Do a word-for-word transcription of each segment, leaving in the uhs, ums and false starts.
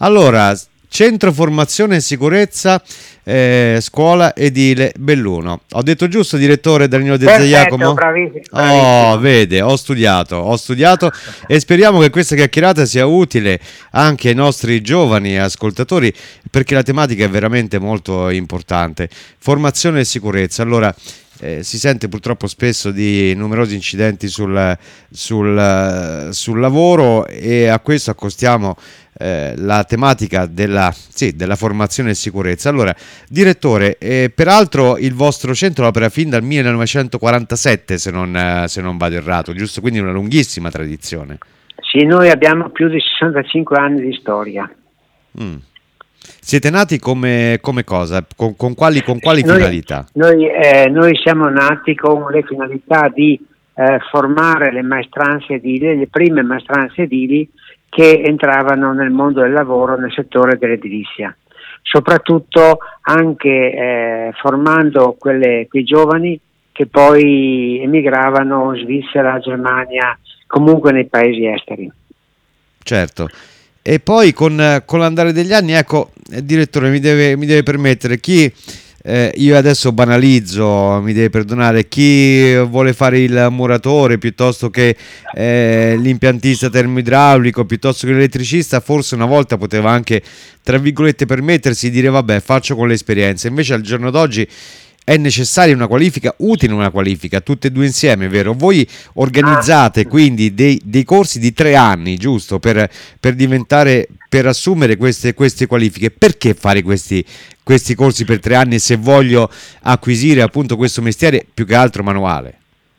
Allora, Centro Formazione e Sicurezza, eh, Scuola Edile Belluno. Ho detto giusto, direttore Danilo De Giacomo? Bravissimo, Oh, vede, ho studiato, ho studiato e speriamo che questa chiacchierata sia utile anche ai nostri giovani ascoltatori, perché la tematica è veramente molto importante. Formazione e sicurezza. Allora, Eh, si sente purtroppo spesso di numerosi incidenti sul, sul, sul lavoro, e a questo accostiamo eh, la tematica della, sì, della formazione e sicurezza. Allora, direttore, eh, peraltro il vostro centro opera fin dal millenovecentoquarantasette, se non, eh, se non vado errato, giusto? Quindi una lunghissima tradizione. Sì, noi abbiamo più di sessantacinque anni di storia. Mm. Siete nati come, come cosa? Con, con quali, con quali noi, finalità? Noi, eh, noi siamo nati con le finalità di eh, formare le maestranze edili, le prime maestranze edili che entravano nel mondo del lavoro nel settore dell'edilizia, soprattutto anche eh, formando quelle, quei giovani che poi emigravano in Svizzera, Germania, comunque nei paesi esteri. Certo. E poi con, con l'andare degli anni, ecco, eh, direttore, mi deve, mi deve permettere, chi, eh, io adesso banalizzo, mi deve perdonare, chi vuole fare il muratore piuttosto che eh, l'impiantista termoidraulico, piuttosto che l'elettricista, forse una volta poteva anche, tra virgolette, permettersi di dire vabbè, faccio con l'esperienza. Invece al giorno d'oggi è necessaria una qualifica, utile una qualifica, tutte e due insieme, vero? Voi organizzate quindi dei, dei corsi di tre anni, giusto, per, per diventare, per assumere queste, queste qualifiche. Perché fare questi, questi corsi per tre anni se voglio acquisire appunto questo mestiere più che altro manuale?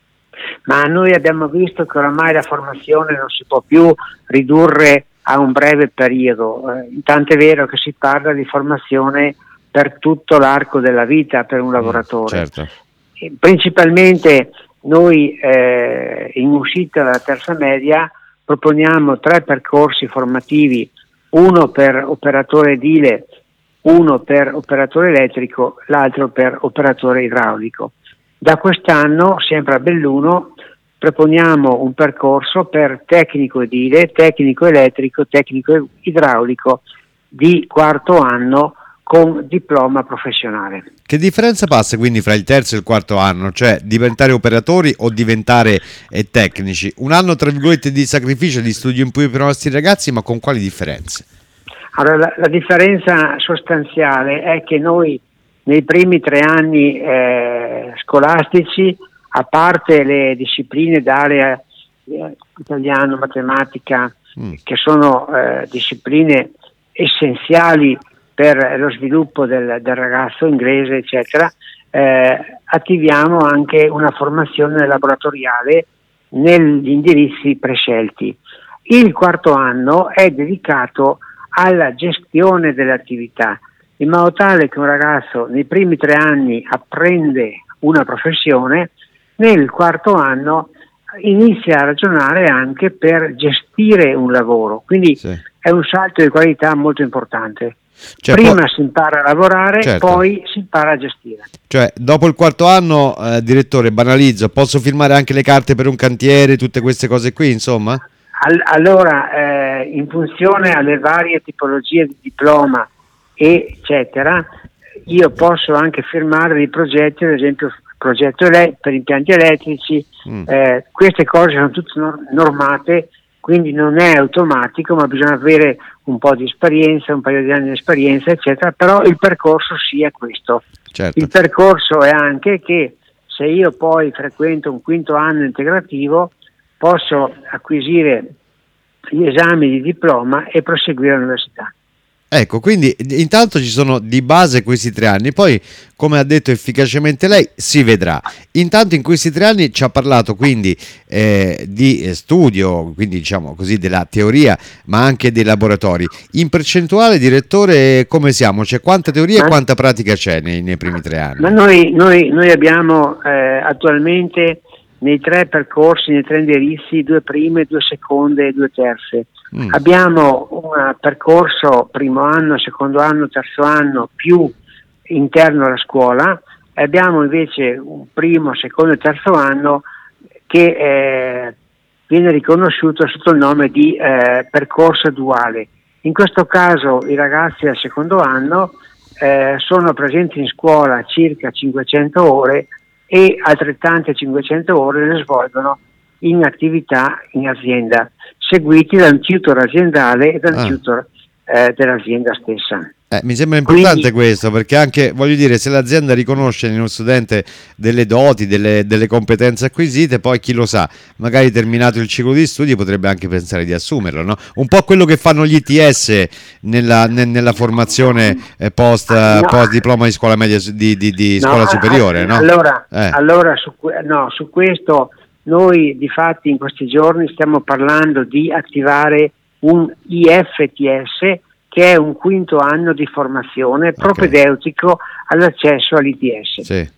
Ma noi abbiamo visto che oramai la formazione non si può più ridurre a un breve periodo, eh, tanto è vero che si parla di formazione per tutto l'arco della vita per un lavoratore. Certo. Principalmente noi eh, in uscita dalla terza media proponiamo tre percorsi formativi, uno per operatore edile, uno per operatore elettrico, l'altro per operatore idraulico. Da quest'anno, sempre a Belluno, proponiamo un percorso per tecnico edile, tecnico elettrico, tecnico idraulico di quarto anno con diploma professionale. Che differenza passa quindi fra il terzo e il quarto anno? Cioè diventare operatori o diventare eh, tecnici? Un anno tra virgolette di sacrificio, di studio in più per i nostri ragazzi, ma con quali differenze? Allora, la, la differenza sostanziale è che noi nei primi tre anni eh, scolastici, a parte le discipline d'area eh, italiano, matematica, mm. che sono eh, discipline essenziali per lo sviluppo del, del ragazzo inglese, eccetera, eh, attiviamo anche una formazione laboratoriale negli indirizzi prescelti. Il quarto anno è dedicato alla gestione dell'attività, in modo tale che un ragazzo nei primi tre anni apprende una professione, nel quarto anno inizia a ragionare anche per gestire un lavoro, quindi sì. È un salto di qualità molto importante. Cioè, prima poi, si impara a lavorare, certo. Poi si impara a gestire. Cioè, dopo il quarto anno, eh, direttore, banalizzo, posso firmare anche le carte per un cantiere, tutte queste cose qui, insomma? All- allora, eh, in funzione alle varie tipologie di diploma, eccetera, io posso anche firmare dei progetti, ad esempio progetto ele- per impianti elettrici, mm. eh, queste cose sono tutte nor- normate, quindi non è automatico, ma bisogna avere un po' di esperienza, un paio di anni di esperienza, eccetera, però il percorso sia questo. Certo. Il percorso è anche che se io poi frequento un quinto anno integrativo, posso acquisire gli esami di diploma e proseguire all'università. Ecco, quindi intanto ci sono di base questi tre anni, poi come ha detto efficacemente lei si vedrà. Intanto in questi tre anni ci ha parlato quindi eh, di studio, quindi diciamo così della teoria, ma anche dei laboratori. In percentuale, direttore, come siamo? Cioè quanta teoria ma, e quanta pratica c'è nei, nei primi tre anni? Ma noi, noi, noi abbiamo eh, attualmente nei tre percorsi, nei tre indirizzi, due prime, due seconde e due terze. Mm. Abbiamo un percorso primo anno, secondo anno, terzo anno più interno alla scuola, e abbiamo invece un primo, secondo e terzo anno che eh, viene riconosciuto sotto il nome di eh, percorso duale. In questo caso i ragazzi al secondo anno eh, sono presenti in scuola circa cinquecento ore e altrettante cinquecento ore le svolgono in attività in azienda, seguiti da un tutor aziendale e da un Ah. tutor eh, dell'azienda stessa. Eh, mi sembra importante Quindi- questo, perché anche, voglio dire, se l'azienda riconosce in uno studente delle doti, delle, delle competenze acquisite, poi chi lo sa, magari terminato il ciclo di studi potrebbe anche pensare di assumerlo, no? Un po' quello che fanno gli I T S nella, ne- nella formazione eh, post, No. post diploma di scuola media, di, di- di No, scuola a- superiore, a- no? Allora, Eh. allora su, que- no, su questo noi di fatti in questi giorni stiamo parlando di attivare un I F T S, che è un quinto anno di formazione propedeutico all'accesso all'I T S. Sì.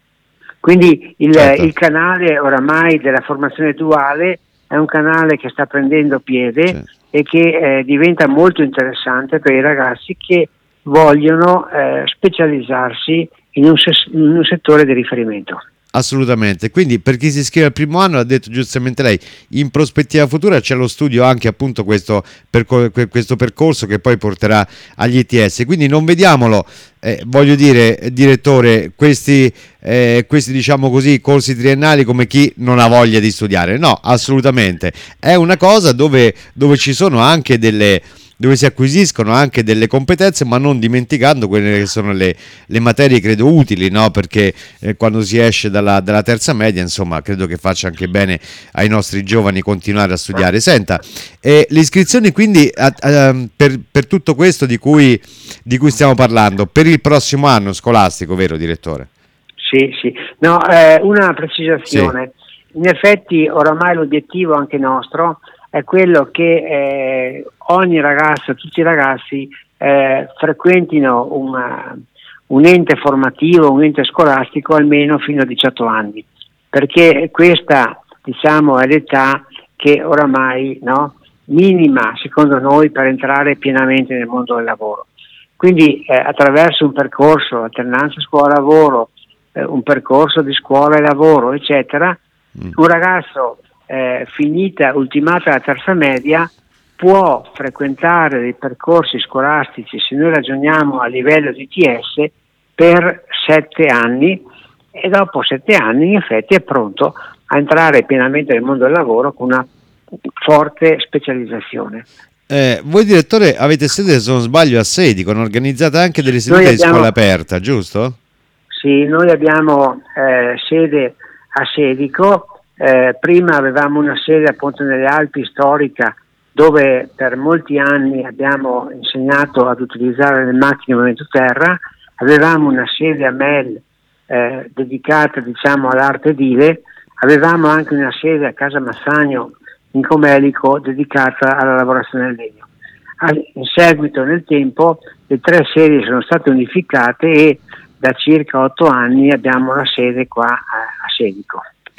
Quindi il, Certo. il canale oramai della formazione duale è un canale che sta prendendo piede Sì. e che eh, diventa molto interessante per i ragazzi che vogliono eh, specializzarsi in un, ses- in un settore di riferimento. Assolutamente, quindi per chi si iscrive al primo anno, ha detto giustamente lei, in prospettiva futura c'è lo studio anche appunto questo, perco- que- questo percorso che poi porterà agli I T S, quindi non vediamolo, eh, voglio dire, eh, direttore, questi, eh, questi diciamo così corsi triennali come chi non ha voglia di studiare, no, assolutamente, è una cosa dove, dove ci sono anche delle... dove si acquisiscono anche delle competenze, ma non dimenticando quelle che sono le, le materie credo utili, no? Perché eh, quando si esce dalla, dalla terza media, insomma, credo che faccia anche bene ai nostri giovani continuare a studiare. Senta, eh, le iscrizioni quindi a- a- per, per tutto questo di cui, di cui stiamo parlando, per il prossimo anno scolastico, vero direttore? Sì, sì. No, eh, una precisazione. In effetti oramai l'obiettivo anche nostro è quello che eh, ogni ragazzo, tutti i ragazzi eh, frequentino una, un ente formativo, un ente scolastico almeno fino a diciotto anni, perché questa, diciamo, è l'età che oramai, no, minima secondo noi per entrare pienamente nel mondo del lavoro. Quindi eh, attraverso un percorso alternanza scuola-lavoro, eh, un percorso di scuola e lavoro, eccetera, Mm. un ragazzo eh, finita, ultimata la terza media, può frequentare dei percorsi scolastici, se noi ragioniamo a livello di I T S, per sette anni, e dopo sette anni in effetti è pronto a entrare pienamente nel mondo del lavoro con una forte specializzazione. Eh, voi direttore avete sede, se non sbaglio, a Sedico, non organizzate anche delle sedute Noi di abbiamo- scuola aperta, giusto? Sì, noi abbiamo eh, sede a Sedico, eh, prima avevamo una sede a Ponte nelle Alpi storica, dove per molti anni abbiamo insegnato ad utilizzare le macchine movimento terra, avevamo una sede a Mel eh, dedicata, diciamo, all'arte edile, avevamo anche una sede a Casa Massagno in Comelico dedicata alla lavorazione del legno. Al- In seguito, nel tempo, le tre sedi sono state unificate e da circa otto anni abbiamo la sede qua a, a Sedico.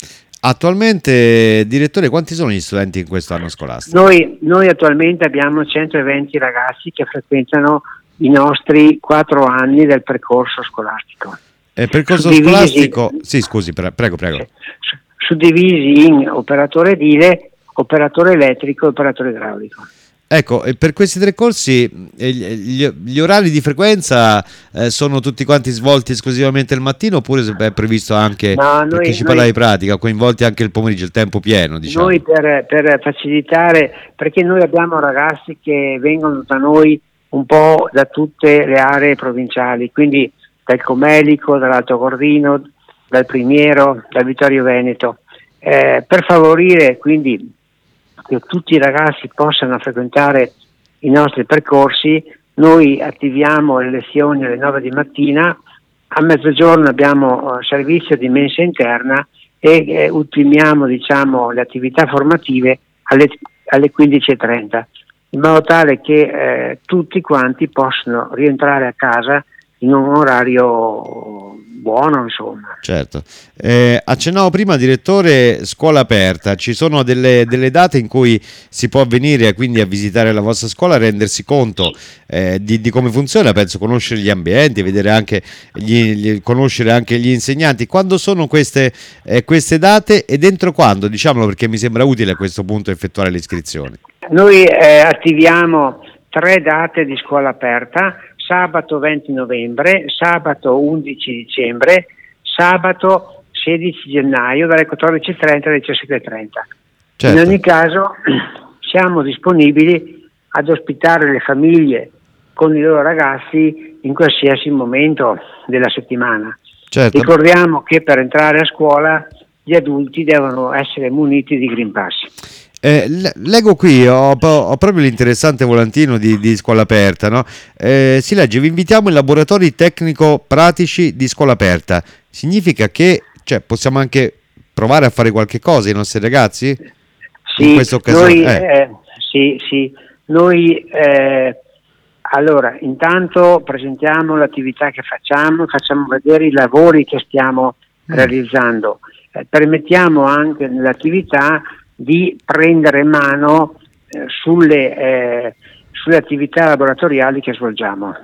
Attualmente, direttore, quanti sono gli studenti in questo anno scolastico? Noi, noi attualmente abbiamo centoventi ragazzi che frequentano i nostri quattro anni del percorso scolastico. Eh, percorso Suddivisi- scolastico, sì, scusi, pre- prego, prego. Su- Suddivisi in operatore edile, operatore elettrico e operatore idraulico. Ecco, e per questi tre corsi eh, gli, gli orari di frequenza eh, sono tutti quanti svolti esclusivamente il mattino, oppure se è previsto anche, No, noi- perché ci noi- parla di pratica, coinvolti anche il pomeriggio, il tempo pieno, diciamo. Noi per, per facilitare, perché noi abbiamo ragazzi che vengono da noi un po' da tutte le aree provinciali, quindi dal Comelico, dall'Alto Gordino, dal Primiero, dal Vittorio Veneto, eh, per favorire quindi che tutti i ragazzi possano frequentare i nostri percorsi. Noi attiviamo le lezioni alle nove di mattina, a mezzogiorno abbiamo eh, servizio di mensa interna e eh, ultimiamo, diciamo, le attività formative alle, alle quindici e trenta, in modo tale che eh, tutti quanti possano rientrare a casa in un orario buono, insomma. Certo. Eh, accennavo prima, direttore, scuola aperta, ci sono delle, delle date in cui si può venire quindi a visitare la vostra scuola, rendersi conto eh, di, di come funziona, penso conoscere gli ambienti, vedere anche gli, gli- conoscere anche gli insegnanti. Quando sono queste, eh, queste date e dentro quando? Diciamolo, perché mi sembra utile a questo punto effettuare le iscrizioni. Noi eh, attiviamo tre date di scuola aperta: sabato venti novembre, sabato undici dicembre, sabato sedici gennaio dalle quattordici e trenta alle diciassette e trenta. Certo. In ogni caso siamo disponibili ad ospitare le famiglie con i loro ragazzi in qualsiasi momento della settimana. Certo. Ricordiamo che per entrare a scuola gli adulti devono essere muniti di Green Pass. Eh, leggo qui, ho, ho proprio l'interessante volantino di, di Scuola Aperta, no? Eh, si legge: vi invitiamo in laboratori tecnico-pratici di Scuola Aperta. Significa che, cioè, possiamo anche provare a fare qualche cosa ai nostri ragazzi? Sì, in questa occasione? Noi, eh. Eh, sì, sì, noi eh, allora intanto presentiamo l'attività che facciamo, facciamo vedere i lavori che stiamo mm. realizzando, eh, permettiamo anche nell'attività di prendere mano eh, sulle, eh, sulle attività laboratoriali che svolgiamo.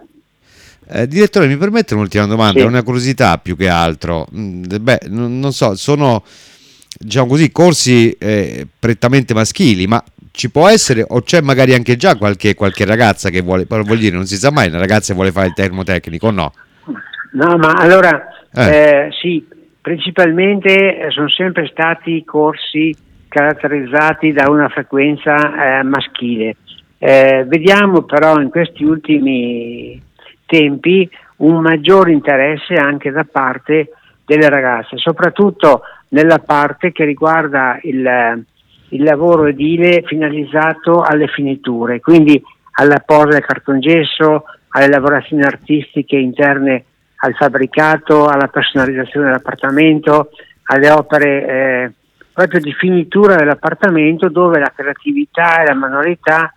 Eh, direttore, mi permette un'ultima domanda? Sì. È una curiosità più che altro. Mm, beh, non, non so, sono, diciamo così, corsi eh, prettamente maschili, ma ci può essere, o c'è magari anche già qualche, qualche ragazza che vuole, però vuol dire, non si sa mai, una ragazza vuole fare il termotecnico o no? No, ma allora Eh. Eh, sì, principalmente eh, sono sempre stati corsi caratterizzati da una frequenza eh, maschile. Eh, vediamo però in questi ultimi tempi un maggior interesse anche da parte delle ragazze, soprattutto nella parte che riguarda il, il lavoro edile finalizzato alle finiture, quindi alla posa del cartongesso, alle lavorazioni artistiche interne al fabbricato, alla personalizzazione dell'appartamento, alle opere eh, proprio di finitura dell'appartamento, dove la creatività e la manualità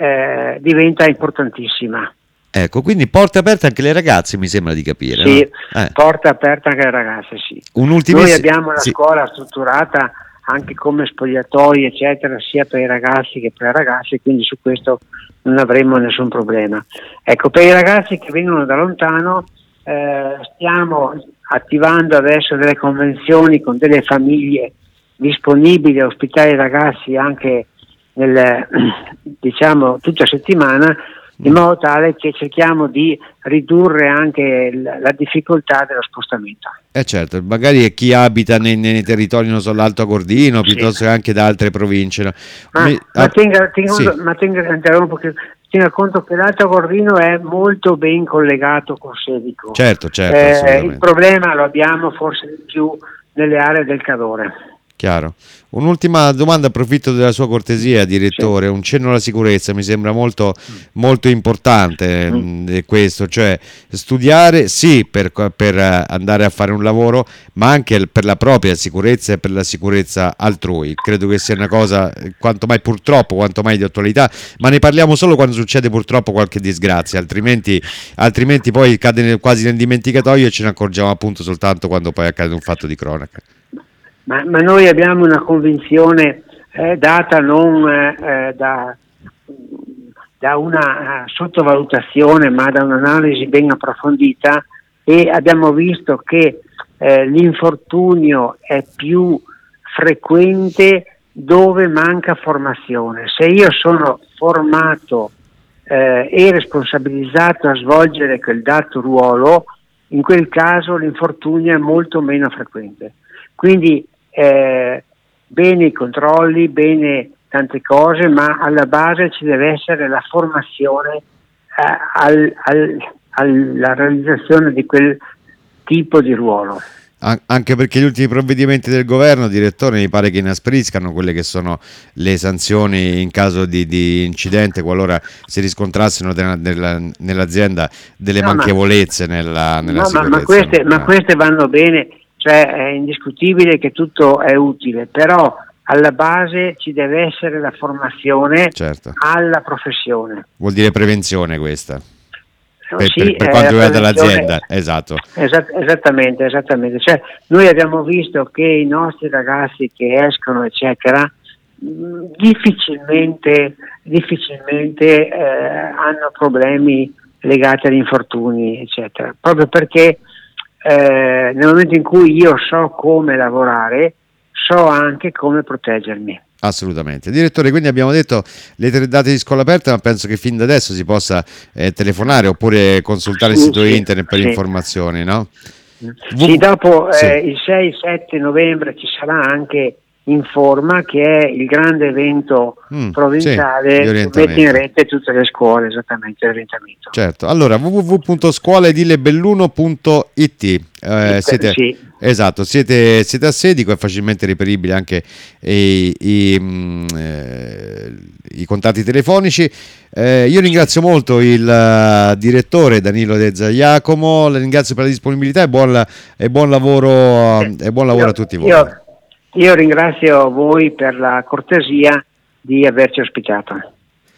eh, diventa importantissima. Ecco, quindi porta aperta anche le ragazze, mi sembra di capire. Sì, no? eh. porta aperta anche le ragazze, sì. Noi abbiamo la sì. scuola strutturata anche come spogliatoi, eccetera, sia per i ragazzi che per le ragazze, quindi su questo non avremo nessun problema. Ecco, per i ragazzi che vengono da lontano, eh, stiamo attivando adesso delle convenzioni con delle famiglie disponibili a ospitare i ragazzi anche nel, diciamo tutta settimana, in modo tale che cerchiamo di ridurre anche la, la difficoltà dello spostamento. Eh certo, magari chi abita nei, nei territori, non so, l'Alto Agordino, sì. piuttosto che anche da altre province. No? Ma, Mi, ma, ah, tenga, tenga, sì. ma tenga, interrompo, che tenga conto che l'Alto Agordino è molto ben collegato con Sevico. Certo, certo. Eh, il problema lo abbiamo forse di più nelle aree del Cadore. Chiaro. Un'ultima domanda, approfitto della sua cortesia, direttore. Sì. Un cenno alla sicurezza mi sembra molto, molto importante mm. mh, questo, cioè studiare sì per, per andare a fare un lavoro, ma anche per la propria sicurezza e per la sicurezza altrui. Credo che sia una cosa quanto mai purtroppo, quanto mai di attualità, ma ne parliamo solo quando succede purtroppo qualche disgrazia, altrimenti, altrimenti poi cade nel, quasi nel dimenticatoio e ce ne accorgiamo appunto soltanto quando poi accade un fatto di cronaca. Ma, ma noi abbiamo una convinzione eh, data non eh, da, da una uh, sottovalutazione, ma da un'analisi ben approfondita, e abbiamo visto che eh, l'infortunio è più frequente dove manca formazione. Se io sono formato eh, e responsabilizzato a svolgere quel dato ruolo, in quel caso l'infortunio è molto meno frequente. Quindi Eh, bene i controlli, bene tante cose, ma alla base ci deve essere la formazione eh, al, al, alla realizzazione di quel tipo di ruolo. An- anche perché gli ultimi provvedimenti del governo, direttore, mi pare che inaspriscano quelle che sono le sanzioni in caso di, di incidente, qualora si riscontrassero nella, nella, nell'azienda delle no, manchevolezze ma, nella, nella no, sicurezza. Ma, ma, queste, no? ma queste vanno bene. Cioè è indiscutibile che tutto è utile, però alla base ci deve essere la formazione certo. alla professione. Vuol dire prevenzione questa, per, sì, per, per eh, quanto riguarda l'azienda, esatto. Esat- esattamente, esattamente. Cioè, noi abbiamo visto che i nostri ragazzi che escono, eccetera, mh, difficilmente, difficilmente eh, hanno problemi legati agli infortuni, eccetera, proprio perché Eh, nel momento in cui io so come lavorare, so anche come proteggermi. Assolutamente. Direttore, quindi abbiamo detto le tre date di scuola aperta, ma penso che fin da adesso si possa eh, telefonare oppure consultare il Sì, sito sì, internet per sì. informazioni, no? Sì, dopo Sì. eh, il sei sette novembre ci sarà anche Informa, che è il grande evento Mm, provinciale sì, di che mette in orientamento. rete tutte le scuole, esattamente, di orientamento. Certo, allora w w w punto scuoledilebelluno punto i t, eh, siete, Sì. esatto, siete, siete a Sedico, è facilmente reperibile anche i, i, mm, eh, i contatti telefonici. Eh, io ringrazio molto il uh, direttore Danilo De Zaiacomo, le ringrazio per la disponibilità e buon, e buon lavoro, uh, e buon lavoro Io, a tutti voi. io, io ringrazio voi per la cortesia di averci ospitato.